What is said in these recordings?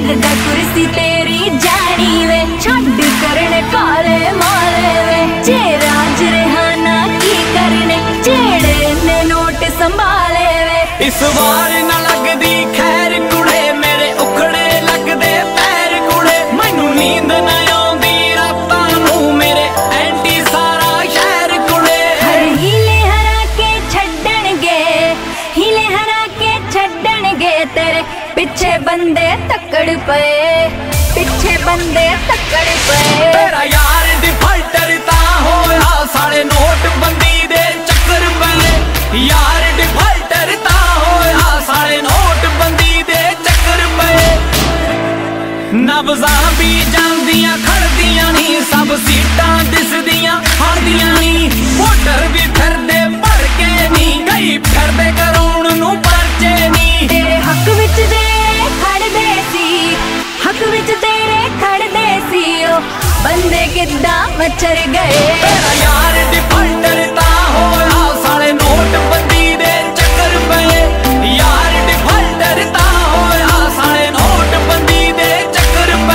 लगदा कुर्सी तेरी जानी वे छड्ड करने काले माले वे जे राज रिहाना की करने जेड़े ने नोट संभाले वे इस बार ना लगदी खैर कुड़े मेरे उखड़े लगदे पैर कुड़े मैनू नींद ना आउंदी रातां नूं मेरे एंटी सारा शहर कुड़े हर हीले हरा के छड्डणगे हीले हरा के छड्डणगे तेरे पिछे बंदे तकड़ पे पिछे बंदे तकड़ पे तेरा यार डिफाल्टर ता होया साले नोट बंदी दे चक्कर पे यार डिफाल्टर ता होया साले नोट बंदी दे चक्कर पे नब्ज़ां भी जांदियां खड़दियां नी सब सीटां दिसदियां हड़दियां नी वोटर भी फिरदे भर के नी कई फिरदे कराउण नूं परचे नी तेरे हक विच तेरे खड़दे सी हक विच तेरे खड़दे सी ओ बंदे किद्दां मचर गए तेरा यार डिफाल्टर ता होया साले नोट बंदी दे चक्कर पे यार डिफाल्टर ता होया साले नोट बंदी दे चक्कर पे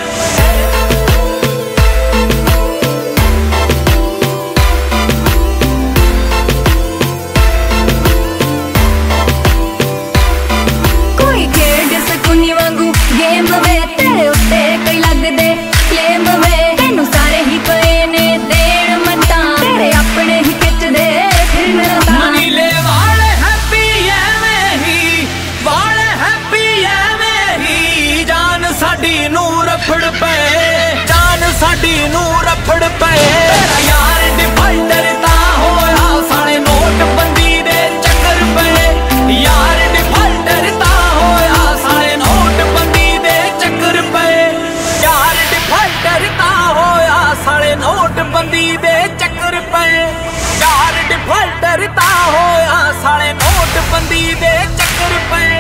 कोई खेड सकूनी वांगू गेम वे तेरे उत्ते कई लगदे क्लेम वे तेनू सारे ही पए ने देण मतां तेरे अपने ही खिचदे फिरन रतां मनीले वाले हैप्पी एवें ही वाले हैप्पी एवें ही जान साडी नूं रफड़ पे जान साडी नूं रफड़ पे तेरा यार डिफाल्टर ता होया साले नोट बंदी दे चक्कर पे यार डिफाल्टर ता होया साले नोट बंदी दे चक्कर पे यार डिफाल्टर ता होया साले नोट बंदी दे चक्कर पे यार डिफाल्टर ता होया साले नोट बंदी दे चक्कर पे